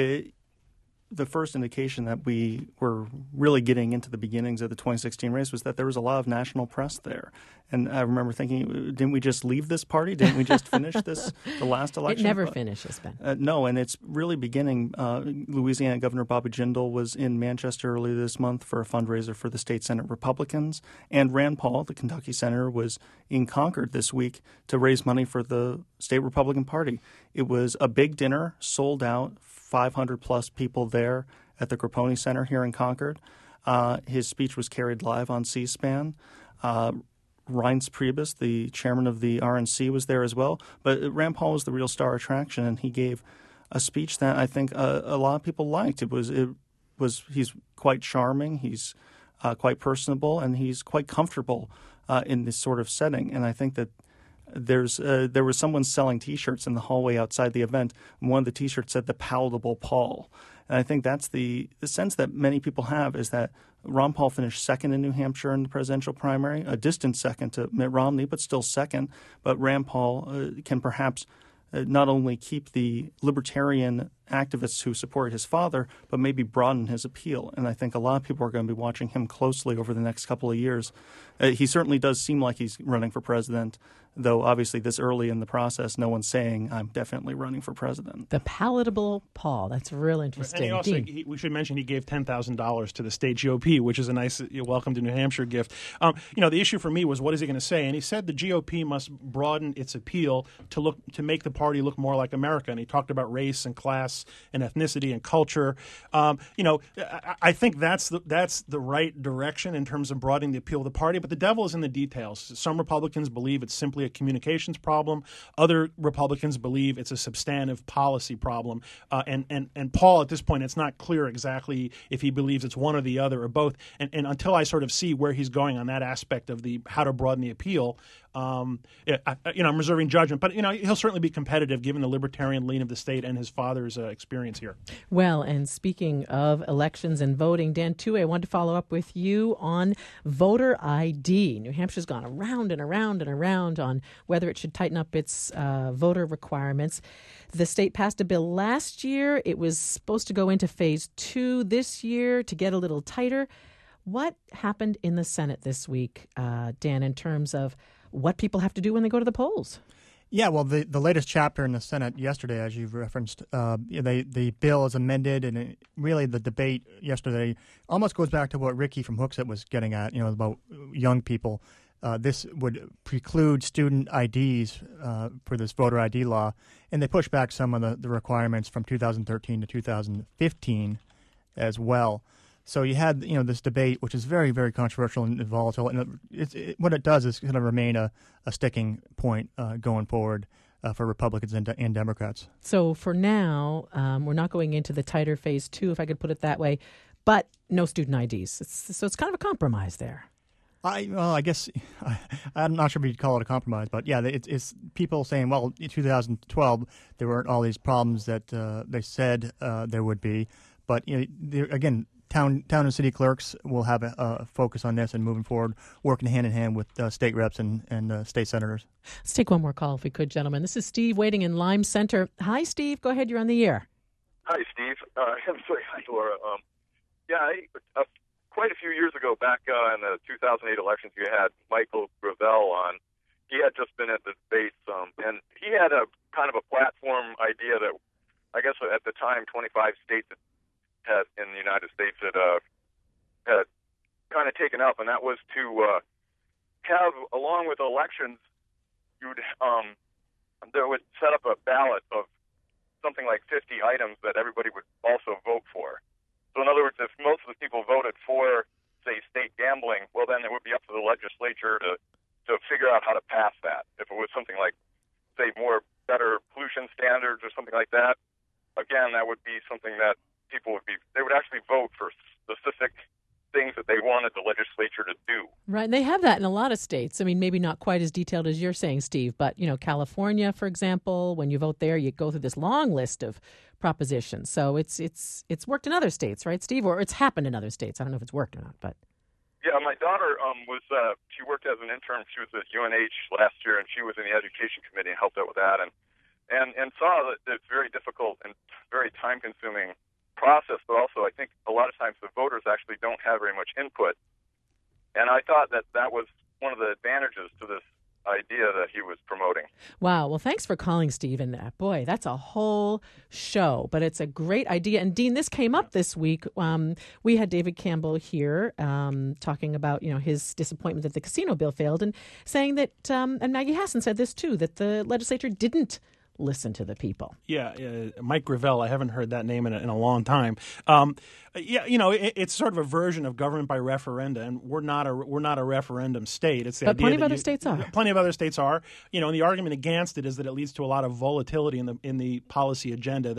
[SPEAKER 4] the first indication that we were really getting into the beginnings of the 2016 race was that there was a lot of national press there. And I remember thinking, didn't we just leave this party? Didn't we just finish the last election?
[SPEAKER 2] It never finishes, Ben.
[SPEAKER 4] No, and it's really beginning. Louisiana Governor Bobby Jindal was in Manchester earlier this month for a fundraiser for the state Senate Republicans. And Rand Paul, the Kentucky senator, was in Concord this week to raise money for the state Republican Party. It was a big dinner, sold out, 500-plus people there at the Grapponi Center here in Concord. His speech was carried live on C-SPAN. Reince Priebus, the chairman of the RNC, was there as well. But Rand Paul was the real star attraction, and he gave a speech that I think a lot of people liked. He's quite charming, he's quite personable, and he's quite comfortable in this sort of setting. And I think that there was someone selling T-shirts in the hallway outside the event, and one of the T-shirts said "The Palatable Paul." And I think that's the sense that many people have is that Ron Paul finished second in New Hampshire in the presidential primary, a distant second to Mitt Romney, but still second. But Rand Paul can perhaps not only keep the libertarian activists who support his father, but maybe broaden his appeal. And I think a lot of people are going to be watching him closely over the next couple of years. He certainly does seem like he's running for president, though obviously this early in the process, no one's saying, I'm definitely running for president.
[SPEAKER 2] The Palatable Paul. That's real interesting.
[SPEAKER 3] And we should mention he gave $10,000 to the state GOP, which is a nice welcome to New Hampshire gift. The issue for me was, what is he going to say? And he said the GOP must broaden its appeal to make the party look more like America. And he talked about race and class and ethnicity and culture. I think that's the right direction in terms of broadening the appeal of the party. But the devil is in the details. Some Republicans believe it's simply a communications problem. Other Republicans believe it's a substantive policy problem. And Paul, at this point, it's not clear exactly if he believes it's one or the other or both. And until I sort of see where he's going on that aspect of how to broaden the appeal, I'm reserving judgment. But he'll certainly be competitive given the libertarian lean of the state and his father's experience here.
[SPEAKER 2] Well, and speaking of elections and voting, Dan Tuohy, I wanted to follow up with you on voter ID. New Hampshire's gone around and around and around on whether it should tighten up its voter requirements. The state passed a bill last year. It was supposed to go into phase 2 this year to get a little tighter. What happened in the Senate this week, Dan, in terms of what people have to do when they go to the polls?
[SPEAKER 5] Yeah, well, the latest chapter in the Senate yesterday, as you've referenced, the bill is amended, and really the debate yesterday almost goes back to what Ricky from Hooksett was getting at, about young people. This would preclude student IDs for this voter ID law, and they pushed back some of the requirements from 2013 to 2015 as well. So you had, this debate, which is very, very controversial and volatile, and what it does is kind of remain a sticking point going forward for Republicans and Democrats.
[SPEAKER 2] So for now, we're not going into the tighter phase 2, if I could put it that way, but no student IDs. So it's kind of a compromise there.
[SPEAKER 5] I guess I'm not sure if you'd call it a compromise, but yeah, it's people saying, well, in 2012 there weren't all these problems that they said there would be, but again. Town and city clerks will have a focus on this and moving forward, working hand in hand with state reps and state senators.
[SPEAKER 2] Let's take one more call if we could, gentlemen. This is Steve waiting in Lime Center. Hi, Steve. Go ahead. You're on the air.
[SPEAKER 11] Hi, Steve. I'm sorry. Hi, Laura. Quite a few years ago, back in the 2008 elections, you had Michael Gravel on. He had just been at the debates, and he had a kind of a platform idea that I guess at the time 25 states had in the United States had kind of taken up, and that was to have, along with elections, there would set up a ballot of something like 50 items that everybody would also vote for. So in other words, if most of the people voted for, say, state gambling, well, then it would be up to the legislature to figure out how to pass that. If it was something like, say, better pollution standards or something like that, again, that would be something that people would actually vote for specific things that they wanted the legislature to do.
[SPEAKER 2] Right, and they have that in a lot of states. I mean, maybe not quite as detailed as you're saying, Steve, but, California, for example, when you vote there, you go through this long list of propositions. So it's worked in other states, right, Steve? Or it's happened in other states. I don't know if it's worked or not, but...
[SPEAKER 11] Yeah, my daughter she worked as an intern. She was at UNH last year, and she was in the education committee and helped out with that, and saw that it's very difficult and very time-consuming process, but also I think a lot of times the voters actually don't have very much input. And I thought that was one of the advantages to this idea that he was promoting.
[SPEAKER 2] Wow. Well, thanks for calling, Steve. And boy, that's a whole show, but it's a great idea. And Dean, this came up this week. We had David Campbell here talking about, his disappointment that the casino bill failed and saying that, and Maggie Hassan said this too, that the legislature didn't listen to the people.
[SPEAKER 3] Yeah, Mike Gravel. I haven't heard that name in a long time. It's sort of a version of government by referenda, and we're not a referendum state. It's the
[SPEAKER 2] but
[SPEAKER 3] idea
[SPEAKER 2] plenty
[SPEAKER 3] that
[SPEAKER 2] of other states are.
[SPEAKER 3] Plenty of other states are. And the argument against it is that it leads to a lot of volatility in the policy agenda.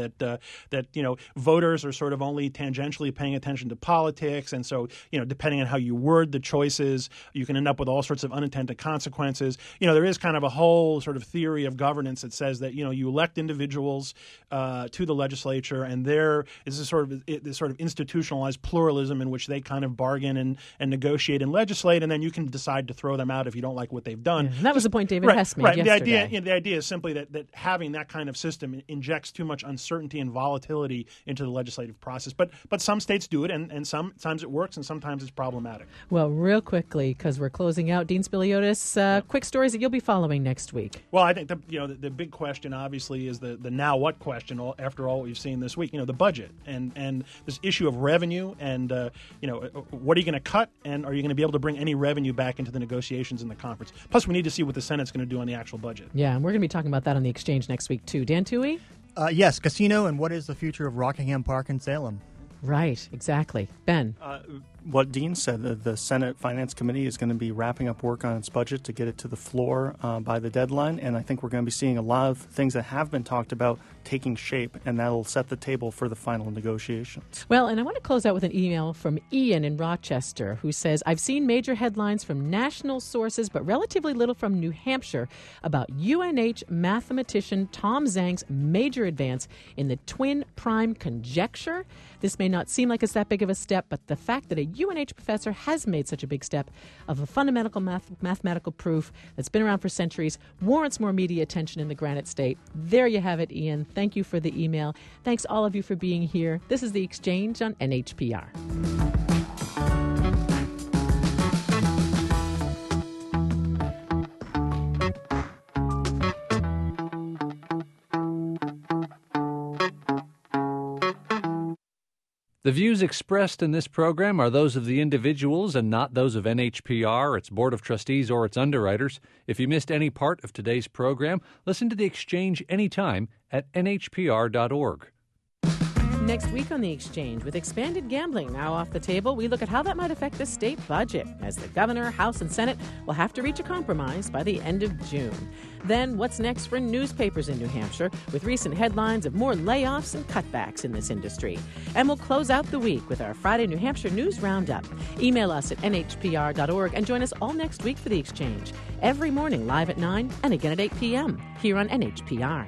[SPEAKER 3] That voters are sort of only tangentially paying attention to politics, and so depending on how you word the choices, you can end up with all sorts of unintended consequences. There is kind of a whole sort of theory of governance that says that you elect individuals to the legislature, and there is this sort of institutionalized pluralism in which they kind of bargain and negotiate and legislate, and then you can decide to throw them out if you don't like what they've done.
[SPEAKER 2] Yeah, and that was the point David Hess made
[SPEAKER 3] yesterday. The idea is simply that having that kind of system injects too much uncertainty and volatility into the legislative process. But some states do it, and sometimes it works, and sometimes it's problematic.
[SPEAKER 2] Well, real quickly, because we're closing out, Dean Spiliotis, quick stories that you'll be following next week.
[SPEAKER 3] Well, I think the big question obviously is the now what question. After all we've seen this week, the budget and this issue of revenue and what are you going to cut, and are you going to be able to bring any revenue back into the negotiations in the conference? Plus, we need to see what the Senate's going to do on the actual budget.
[SPEAKER 2] Yeah, and we're going to be talking about that on the Exchange next week too. Dan Toohey?
[SPEAKER 5] Yes, casino and what is the future of Rockingham Park in Salem?
[SPEAKER 2] Right, exactly. Ben?
[SPEAKER 4] What Dean said, the Senate Finance Committee is going to be wrapping up work on its budget to get it to the floor by the deadline, and I think we're going to be seeing a lot of things that have been talked about taking shape, and that'll set the table for the final negotiations.
[SPEAKER 2] Well, and I want to close out with an email from Ian in Rochester, who says, I've seen major headlines from national sources, but relatively little from New Hampshire about UNH mathematician Tom Zhang's major advance in the twin prime conjecture. This may not seem like it's that big of a step, but the fact that a UNH professor has made such a big step of a fundamental mathematical proof that's been around for centuries warrants more media attention in the Granite State. There you have it, Ian. Thank you for the email. Thanks all of you for being here. This is The Exchange on NHPR.
[SPEAKER 9] The views expressed in this program are those of the individuals and not those of NHPR, its Board of Trustees, or its underwriters. If you missed any part of today's program, listen to The Exchange anytime at nhpr.org.
[SPEAKER 2] Next week on The Exchange, with expanded gambling now off the table, we look at how that might affect the state budget, as the governor, House, and Senate will have to reach a compromise by the end of June. Then, what's next for newspapers in New Hampshire, with recent headlines of more layoffs and cutbacks in this industry. And we'll close out the week with our Friday New Hampshire News Roundup. Email us at nhpr.org and join us all next week for The Exchange, every morning live at 9 and again at 8 p.m. here on NHPR.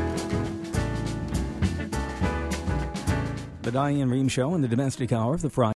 [SPEAKER 6] The Diane Rehm Show and the Domestic Hour of the Friday.